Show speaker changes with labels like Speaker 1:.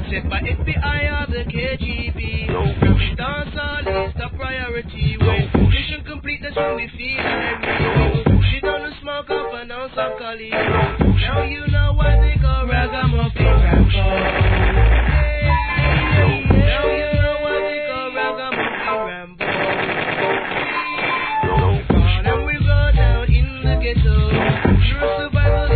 Speaker 1: Set by FBI or the KGB. Dancehall is the priority. When mission complete, that's when we feel like we push it on the smoke up and on some colleagues. Now you know why they go ragamuffin Rambo. Now you know why they go ragamuffin Rambo. On and we go down in the ghetto. True survival